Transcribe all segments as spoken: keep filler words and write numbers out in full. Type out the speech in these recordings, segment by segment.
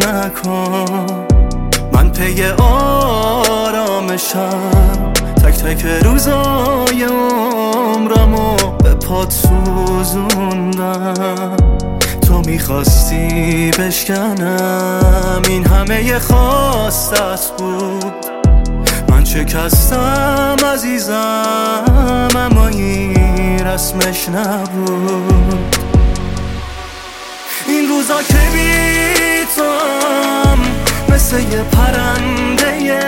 نکن. من پی آرامشم، تک تک روزای عمرمو به پات سوزوندم. تو میخواستی بشکنم، این همه ی خواستت بود. من شکستم عزیزم، اما این رسمش نبود. این روزا که بی توام مثل یه پرنده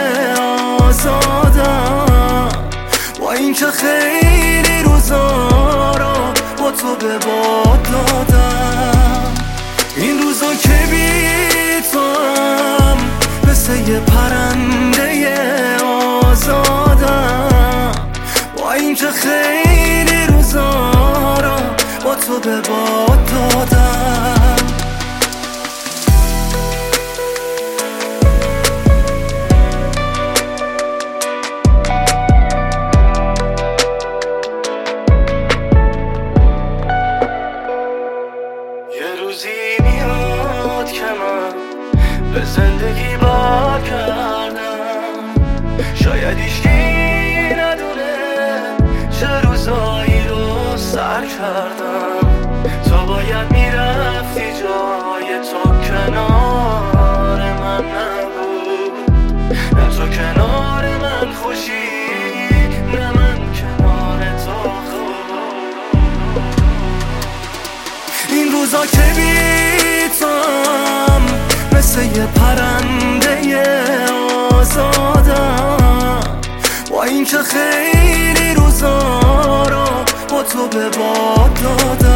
آزادم، با این که خیلی روزا رو با تو به باد دادم. این روزا که بی توام مثل یه پرنده آزادم، با این که خیلی روزا رو با تو به باد دادم. یه روزی میاد که من به زندگی برگردم، شاید هیچکی ندونه چه روزایی رو سر کردم. تو باید میرفتی جای تو کنار من نبود، نه تو کنار من خوشی، نه من کنار تو خوب. این روزا که بی توام مثل یه پرنده آزادم، با این که خیلی روزا رو با تو به باد دادم.